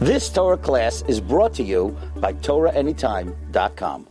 This Torah class is brought to you by TorahAnytime.com.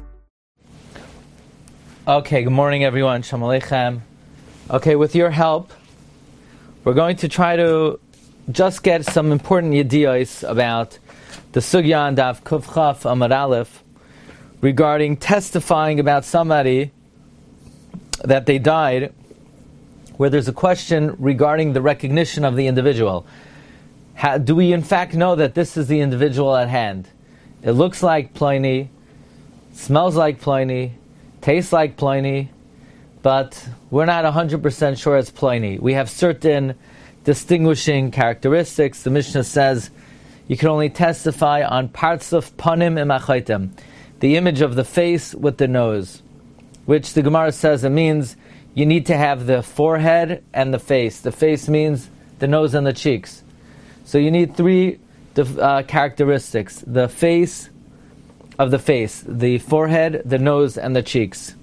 Okay, good morning everyone. Shalom Aleichem. Okay, with your help, we're going to try to just get some important yediyos about the Sugya and Daf Kuf Chaf Amar Aleph regarding testifying about somebody that they died, where there's a question regarding the recognition of the individual. Do we in fact know that this is the individual at hand? It looks like Pliny, smells like Pliny, tastes like Pliny, but we're not 100% sure it's Pliny. We have certain distinguishing characteristics. The Mishnah says you can only testify on parts of panim imachaitem, the image of the face with the nose, which the Gemara says it means you need to have the forehead and the face. The face means the nose and the cheeks. So you need three characteristics: the face of the face, the forehead, the nose, and the cheeks.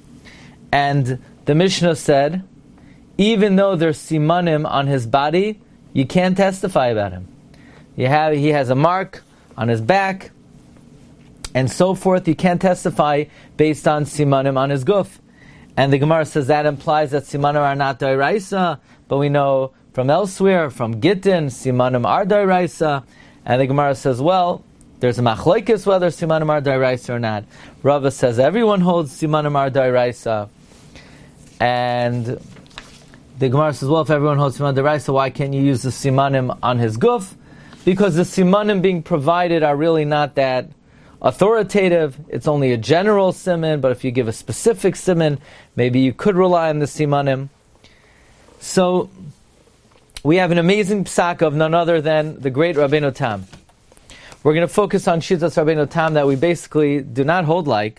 And the Mishnah said, even though there's simanim on his body, you can't testify about him. He has a mark on his back, and so forth. You can't testify based on simanim on his guf. And the Gemara says that implies that simanim are not d'oraisa, but we know from elsewhere, from Gittin, simanim are d'oraisa. And the Gemara says, well, there's a machlokes whether simanim are d'oraisa or not. Rava says everyone holds simanim are d'oraisa. And the Gemara says, well, if everyone holds simanim d'oraisa, why can't you use the simanim on his guf? Because the simanim being provided are really not that authoritative. It's only a general siman, but if you give a specific siman, maybe you could rely on the simanim. So we have an amazing psak of none other than the great Rabbeinu Tam. We're going to focus on Shitas Rabbeinu Tam that we basically do not hold like,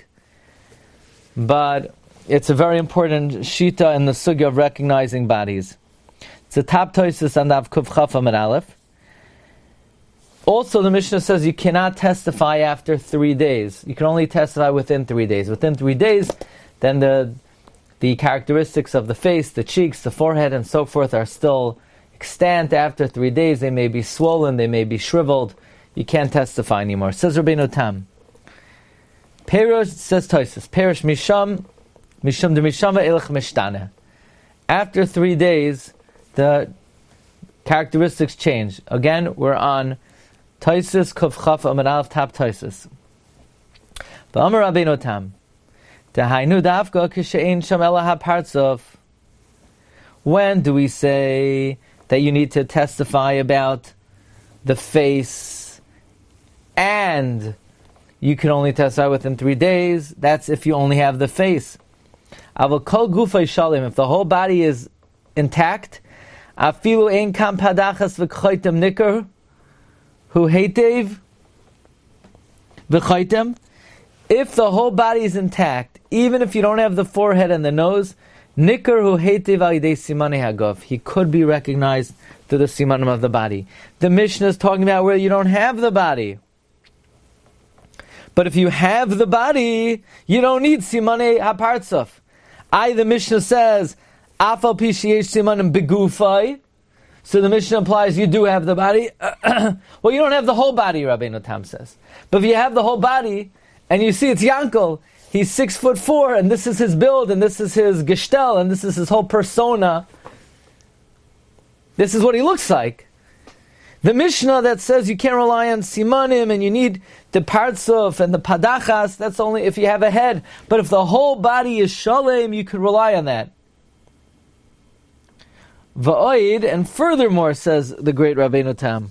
but it's a very important shita in the sugya of recognizing bodies. It's a top toisus and Daf Kuf Chaf Amar Aleph. Also, the Mishnah says you cannot testify after 3 days. You can only testify within 3 days. Within 3 days, then the characteristics of the face, the cheeks, the forehead, and so forth are still extant. After 3 days, they may be swollen, they may be shriveled. You can't testify anymore. Says Rabbeinu Tam. Perush, says Tosis, Perush Misham de Mishama Elach Mishtana. After 3 days, the characteristics change. Again, we're on Tosis Kuf Chaf Amar Aleph Tap Tosis. V'Amar Rabbeinu Tam. Dehainu Dafka Kishein Sham Ela HaPartzov. When do we say that you need to testify about the face and you can only testify within 3 days? That's if you only have the face. Aval kol gufay shalim, if the whole body is intact, afilu ein kam padachas v'chaytem nikar hu heitev v'chaytem. If the whole body is intact, even if you don't have the forehead and the nose, nikar hu heitev al yidei simanei haguf, he could be recognized through the simanim of the body. The Mishnah is talking about where you don't have the body. But if you have the body, you don't need simanei hapartzuf. The Mishnah says, afal pi sheyesh simanim begufay. So the Mishnah implies you do have the body. Well, you don't have the whole body, Rabbeinu Tam says. But if you have the whole body, and you see it's Yankel, he's 6'4", and this is his build, and this is his gestel, and this is his whole persona. This is what he looks like. The Mishnah that says you can't rely on simanim and you need the partzuf and the padachas, that's only if you have a head. But if the whole body is shalem, you could rely on that. Va'oid, and furthermore, says the great Rabbeinu Tam.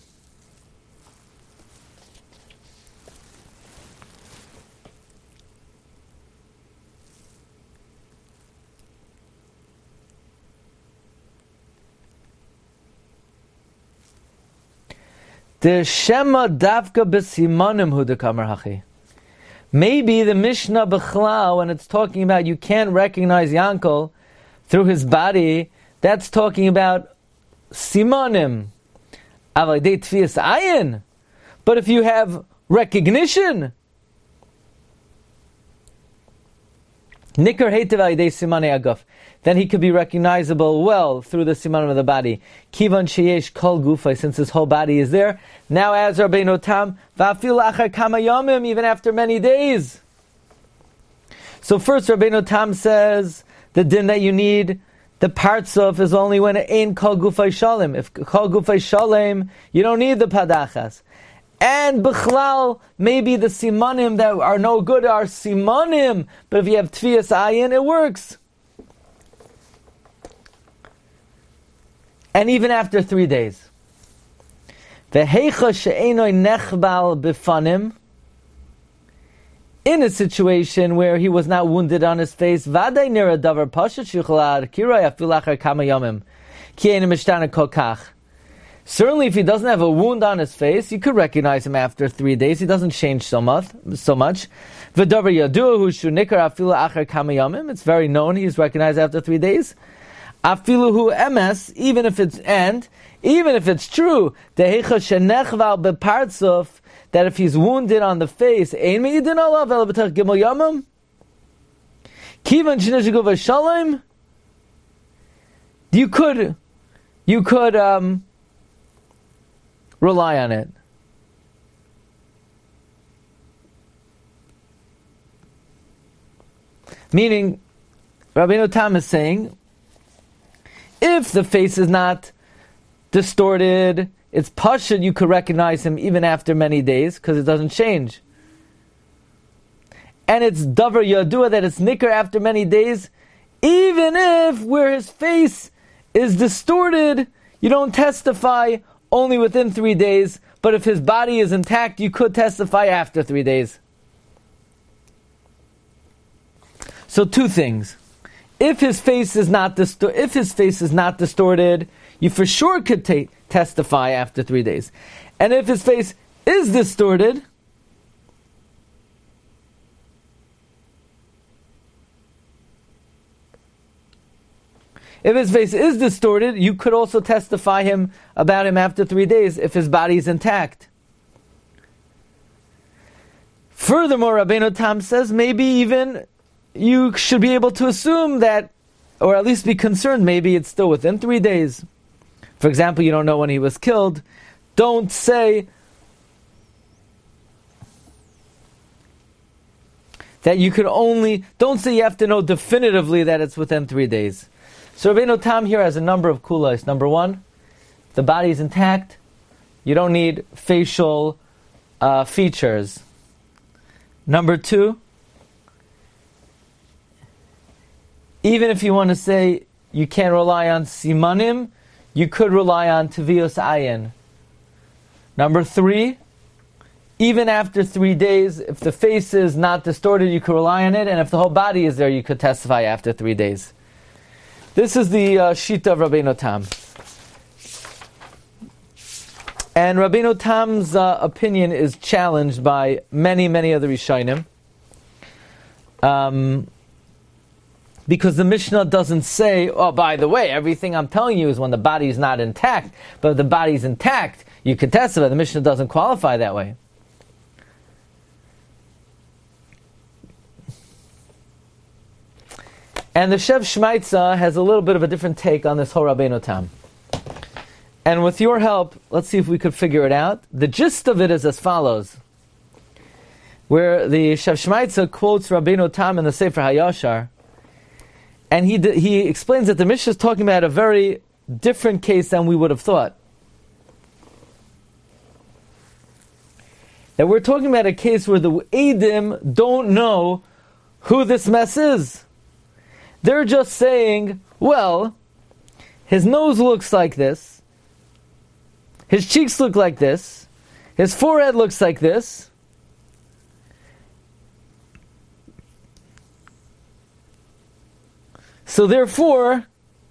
The Shema Davka B'Simanim Hu Dekamar Hachi. Maybe the Mishnah B'Chlal, when it's talking about you can't recognize Yankel through his body, that's talking about Simanim. Avadei Tfias Ayin. But if you have recognition, Nikar heitev al yidei simanei aguf. Then he could be recognizable well through the simanim of the body. Kivan sheyesh kol gufay, since his whole body is there. Now as Rabbeinu Tam, va'afil achar kama yomim, even after many days. So first Rabbeinu Tam says, the din that you need, the parts of, is only when it ain't kol gufay shalem. If kol gufay shalem, you don't need the padachas. And bichlal, maybe the simanim that are no good are simanim, but if you have tfiyas ayin, it works. And even after 3 days. V'heicha she'enoi nechbal bifanim, in a situation where he was not wounded on his face, vaday nira davar pashat shichalad kiroi afil achar kama yomim ki ein mishtana kol kach. Certainly, if he doesn't have a wound on his face, you could recognize him after 3 days. He doesn't change so much. V'davar yaduahu shu nikar afilu achar kama yomim. It's very known. He's recognized after 3 days. Afiluhu emes, even if it's true, dehecha shenechval bepartzuf, that if he's wounded on the face, ein meidin alav el b'tach gimel yomim. Kivan sheneshiguv v'shalom. You could rely on it. Meaning, Rabbeinu Tam is saying, if the face is not distorted, it's pashut, you could recognize him even after many days, because it doesn't change. And it's davar yadua, that it's nicker after many days, even if where his face is distorted, you don't testify only within 3 days, but if his body is intact, you could testify after 3 days. So 2 things. If his face is not distorted, you for sure could testify after 3 days. And if his face is distorted, you could also testify about him after 3 days if his body is intact. Furthermore, Rabbeinu Tam says maybe even you should be able to assume that, or at least be concerned, maybe it's still within 3 days. For example, you don't know when he was killed. Don't say that you have to know definitively that it's within 3 days. So Rabbeinu Tam here has a number of kulas. Number 1, the body is intact. You don't need facial features. Number 2, even if you want to say you can't rely on simanim, you could rely on tviyos ayin. Number 3, even after 3 days, if the face is not distorted, you could rely on it, and if the whole body is there, you could testify after 3 days. This is the Shita of Rabbeinu Tam. And Rabbeinu Tam's opinion is challenged by many, many other Rishonim. Because the Mishnah doesn't say, oh, by the way, everything I'm telling you is when the body is not intact, but if the body is intact, you could testify. The Mishnah doesn't qualify that way. And the Shev Shmaitza has a little bit of a different take on this whole Rabbeinu Tam. And with your help, let's see if we could figure it out. The gist of it is as follows. Where the Shev Shmaitza quotes Rabbeinu Tam in the Sefer HaYashar, and he explains that the Mishnah is talking about a very different case than we would have thought. That we're talking about a case where the Eidim don't know who this mess is. They're just saying, well, his nose looks like this, his cheeks look like this, his forehead looks like this. So therefore,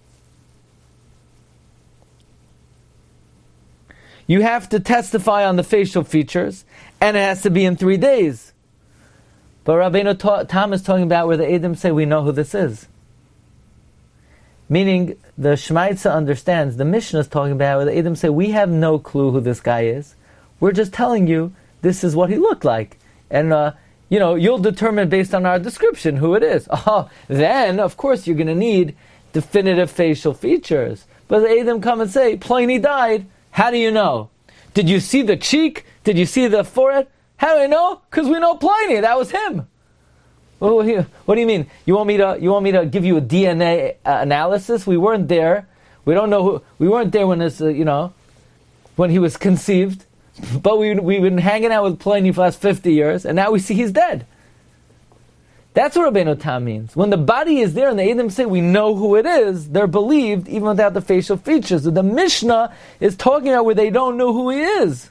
you have to testify on the facial features, and it has to be in 3 days. But Rabbeinu Tam is talking about where the Eidim say, we know who this is. Meaning, the Shmaitza understands, the Mishnah is talking about where the Eidim say, we have no clue who this guy is. We're just telling you, this is what he looked like. And you'll determine based on our description who it is. Then, of course, you're going to need definitive facial features. But the Edom come and say, Pliny died. How do you know? Did you see the cheek? Did you see the forehead? How do I know? Because we know Pliny. That was him. What do you mean? You want me to give you a DNA analysis? We weren't there. We don't know who. We weren't there when this, when he was conceived. But we've been hanging out with Pliny for the last 50 years, and now we see he's dead. That's what Rabbeinu Tam means. When the body is there and the Edom say we know who it is, they're believed even without the facial features. So the Mishnah is talking about where they don't know who he is.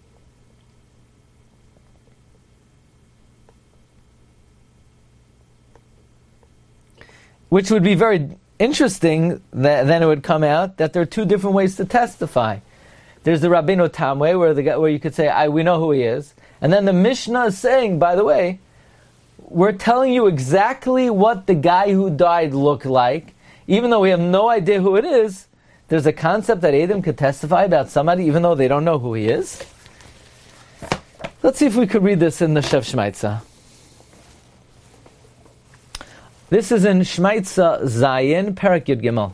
Which would be very interesting, then it would come out that there are two different ways to testify. There's the Rabbeinu Tam way, where you could say, we know who he is. And then the Mishnah is saying, by the way, we're telling you exactly what the guy who died looked like, even though we have no idea who it is. There's a concept that Edom could testify about somebody, even though they don't know who he is. Let's see if we could read this in the Shev Shmaitza. This is in Shmaitza Zayin, Perak Yud Gimel.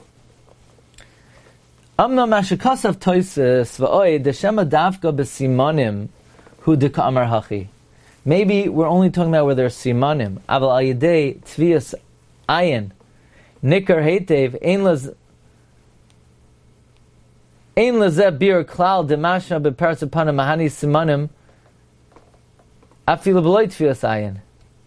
Amna mashakasav toises v'oy deshema davka b'simonim hu deka amar hachi. Maybe we're only talking about where there's simonim. Aval al yedei tvias ayin nikar heitev ein lezeh bir klal demashna beparas upana mahani simonim afilu b'loy tvias ayin.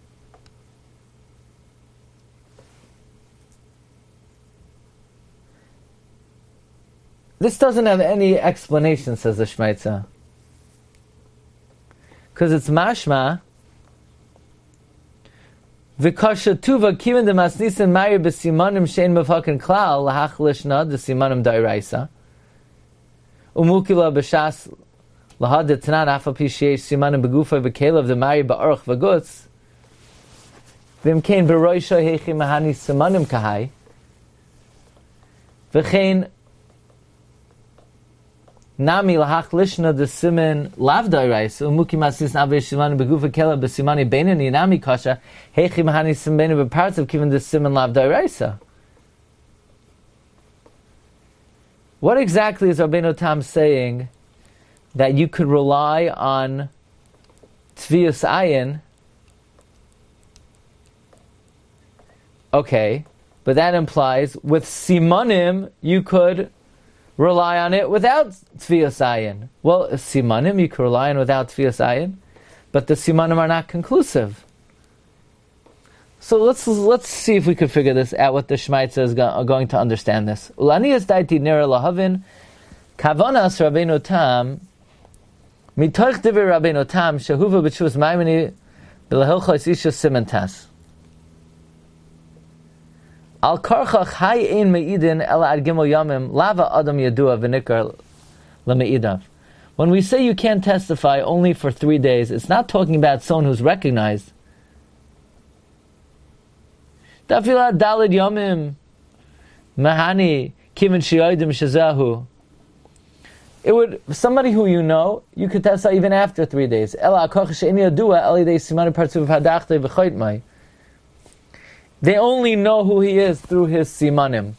This doesn't have any explanation, says the Shmaitza. Because it's mashma. V'kasha tuva kiven de masnisin mayir b'simanim shein mevhaken klal lahach lishna de simanim dairaisa. Umukila b'shas lahad de tanan afa pishyesh simanim begufa v'kelev de mayir ba'aruch v'gutz. V'imkein b'roisha hechi mahani simanim kahai. V'chein Nami lahach lishna de siman lav dairaisa umuki masis navish simani begufa kela besimani beinani nami kasha hechi mahani simani beparts of given the siman lav dairaisa. What exactly is Rabbeinu Tam saying that you could rely on Tzvius Ayin? Okay, but that implies with simanim you could rely on it without Tzvius Ayin. Well, simanim you can rely on without Tzvius Ayin, but the simanim are not conclusive. So let's see if we could figure this out. What the Shmaitza is going to understand this. Ulanias daiti nera lahavin kavanas Rabbeinu Tam mitoich divrei Rabbeinu Tam shehuva b'tshuvas maimoni b'lehilchos isha simentas. Al karchach hay ein meidin ela ad gimel yamim lava adam yadua v'nikar lemeidav. When we say you can't testify only for 3 days, it's not talking about someone who's recognized. Dafila dalid yamim mahani kiven shiyodim shazahu. It would somebody who you know, you could testify even after 3 days. Ela karchach she'ein yadua eli dei simanu partzuv hadachte v'choitmai. They only know who he is through his simanim.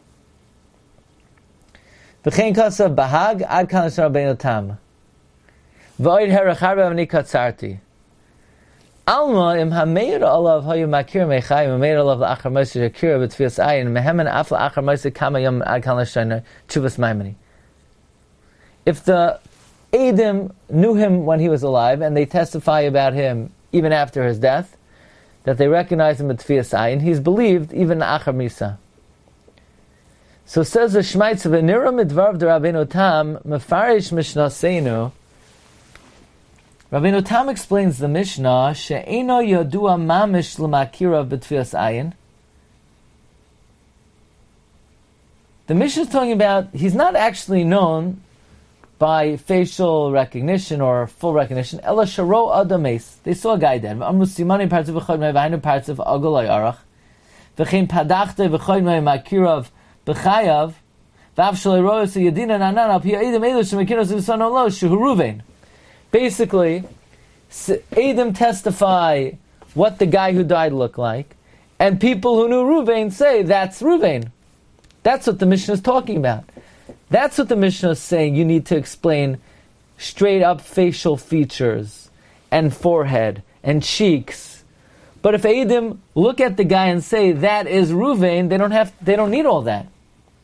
V'chein kasav bahag ad kan Rabbeinu Tam. V'oid heracharbe avni katzarti. Alma im hameir alav hayu makir mechayim hameir alav la'achar moise shakira b'tfias ayin mehemen af la'achar moise kama yom ad kan l'shayna chuvas maimoni. If the Edom knew him when he was alive and they testify about him even after his death, that they recognize him at Tfias Ayin, he's believed even Achar Misa. So says the Shmaitz of Nira Midvarv de Rabbeinu Tam, Mefarish Mishnah Seinu. Rabbeinu Tam explains the Mishnah, She'eno Yodua Mamish L'makira b'Tfias Ayin. The Mishnah is talking about, he's not actually known by facial recognition or full recognition. Ela sharo adames. They saw a guy dead. Amru simani parts of v'choyme v'hainu parts of agolay arach. V'chein padachte v'choyme makirav b'chayav. V'av shalei royos yedina nanan al pi ha'edim elu shemakiros v'son olo shehu Ruvain. Basically, Edom testify what the guy who died looked like, and people who knew Ruvain say that's Ruvain. That's what the Mishnah is talking about. That's what the Mishnah is saying. You need to explain straight up facial features and forehead and cheeks. But if Edom look at the guy and say that is Ruvain, they don't need all that.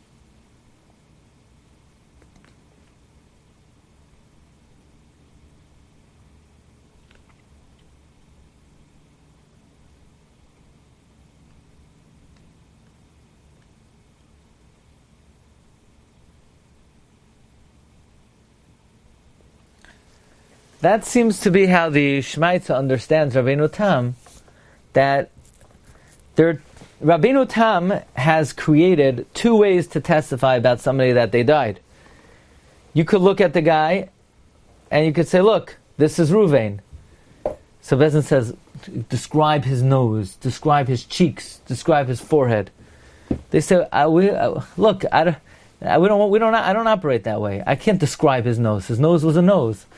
That seems to be how the Shmaitza understands Rabbeinu Tam, that Rabbeinu Tam has created two ways to testify about somebody that they died. You could look at the guy, and you could say, look, this is Ruvain. So Bezin says, describe his nose, describe his cheeks, describe his forehead. They say, look, I don't operate that way. I can't describe his nose. His nose was a nose.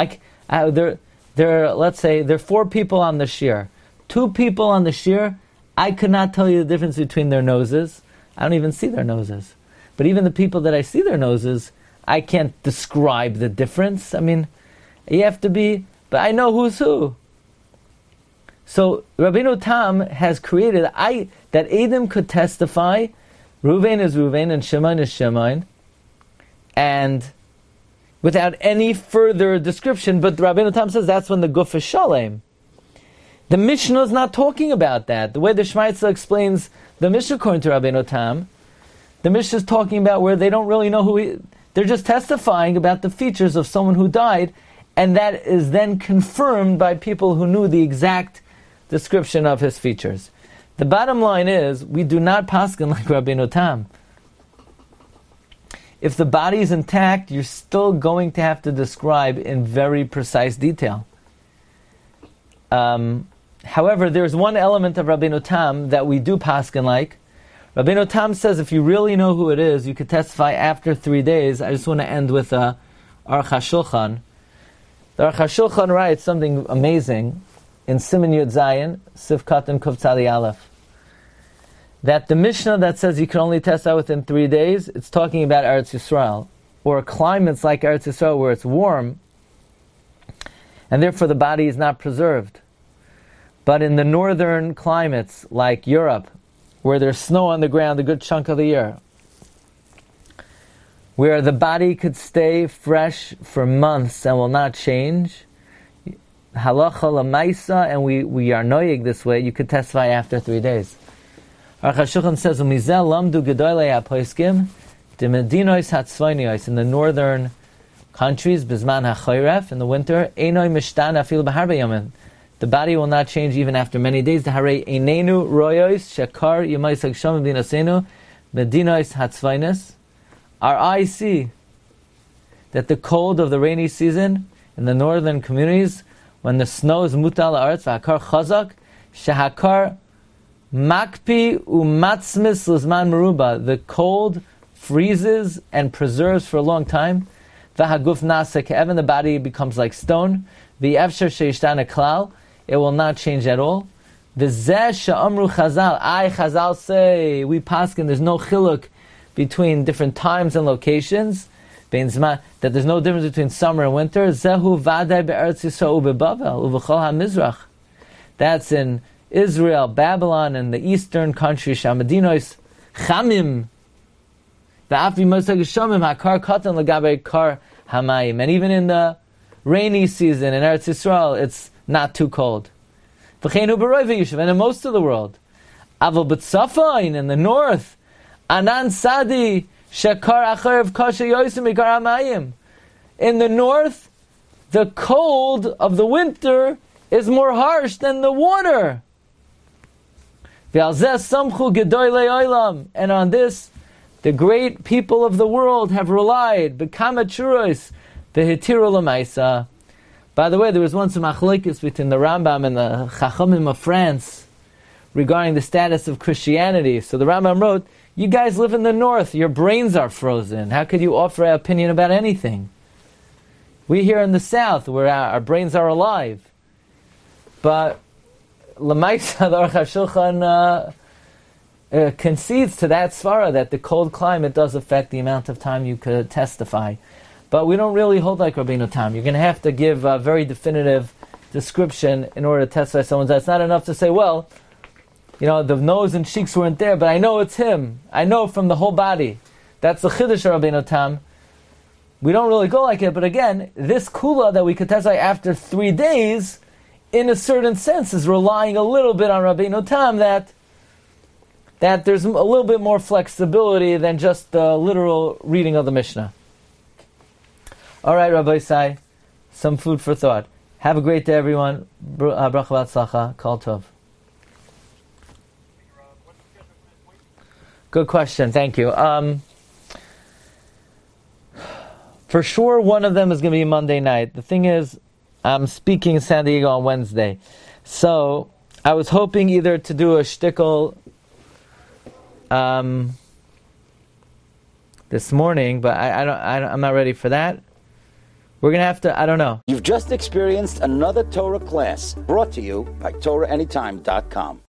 Let's say there are 4 people on the shir. 2 people on the shir, I could not tell you the difference between their noses. I don't even see their noses. But even the people that I see their noses, I can't describe the difference. I mean, you have to be, but I know who's who. So Rabbeinu Tam has created that Edom could testify, Ruvain is Ruvain and Shimon is Shimon, and without any further description, but Rabbeinu Tam says that's when the guf is shalem. The Mishnah is not talking about that. The way the Shmaitza explains the Mishnah according to Rabbeinu Tam, the Mishnah is talking about where they don't really know they're just testifying about the features of someone who died, and that is then confirmed by people who knew the exact description of his features. The bottom line is, we do not paskin like Rabbeinu Tam. If the body is intact, you're still going to have to describe in very precise detail. However, there's one element of Rabbeinu Tam that we do paskin like. Rabbeinu Tam says if you really know who it is, you could testify after 3 days. I just want to end with Aruch HaShulchan. The Aruch HaShulchan writes something amazing in Siman Yud Zayin, Sif Katan Kuf Tzadi Aleph, that the Mishnah that says you can only test out within 3 days, it's talking about Eretz Yisrael, or climates like Eretz Yisrael where it's warm, and therefore the body is not preserved. But in the northern climates like Europe, where there's snow on the ground a good chunk of the year, where the body could stay fresh for months and will not change, halacha lamaisa, and we are noyig this way, you could testify after 3 days. Aruch HaShulchan says, "Umizel lamdu gedolei haposkim de medinois hatzvonios." In the northern countries, bizman hachoyref, in the winter, einoi mishtan afil b'harbe yamin. The body will not change even after many days. The harei einenu royos shekar yemais hagsham medinasenu medinois hatzvonios. Our eyes see that the cold of the rainy season in the northern communities, when the snow is mutal la'aretz v'hakar chazak, shehakar makpi umatzmis lizman meruba. The cold freezes and preserves for a long time. V'haguf nasa ke'evan. The body becomes like stone. V'yevsher sheishtana klal. It will not change at all. V'zeh she'amru chazal. Chazal say, we paskin, there's no chiluk between different times and locations, that there's no difference between summer and winter. Zehu vadai be'eretz Yisrael u'bebavel u'v'chol ha'mizrach. That's in Israel, Babylon, and the eastern countries, Shamadinos, Chamim, V'afi Mosag Shamim, Hakar Katan L'gabe Kar Hamayim. And even in the rainy season in Eretz Yisrael, it's not too cold. V'cheinu b'roi v'yishuv, and in most of the world. Aval B'tzafayin, in the north, Anan Sadi, Shekar Acharev Kasha Yosim Ikar Hamayim. In the north, the cold of the winter is more harsh than the water. And on this, the great people of the world have relied. By the way, there was once a machlokes between the Rambam and the Chachamim of France regarding the status of Christianity. So the Rambam wrote, you guys live in the north, your brains are frozen. How could you offer an opinion about anything? We here in the south, where our brains are alive. But L'maisa, the Aruch HaShulchan concedes to that svara that the cold climate does affect the amount of time you could testify. But we don't really hold like Rabbeinu Tam. You're going to have to give a very definitive description in order to testify someone's. It's not enough to say, well, the nose and cheeks weren't there, but I know it's him. I know from the whole body. That's the Chiddush of Rabbeinu Tam. We don't really go like it, but again, this kula that we could testify after 3 days, in a certain sense, is relying a little bit on Rabbeinu Tam that there's a little bit more flexibility than just the literal reading of the Mishnah. All right, Rabbi Isai, some food for thought. Have a great day, everyone. Bracha v'atzlacha. Kol tov. Good question. Thank you. For sure, one of them is going to be Monday night. The thing is, I'm speaking in San Diego on Wednesday, so I was hoping either to do a shtickle this morning, but I'm not ready for that. We're going to have to, I don't know. You've just experienced another Torah class brought to you by TorahAnytime.com.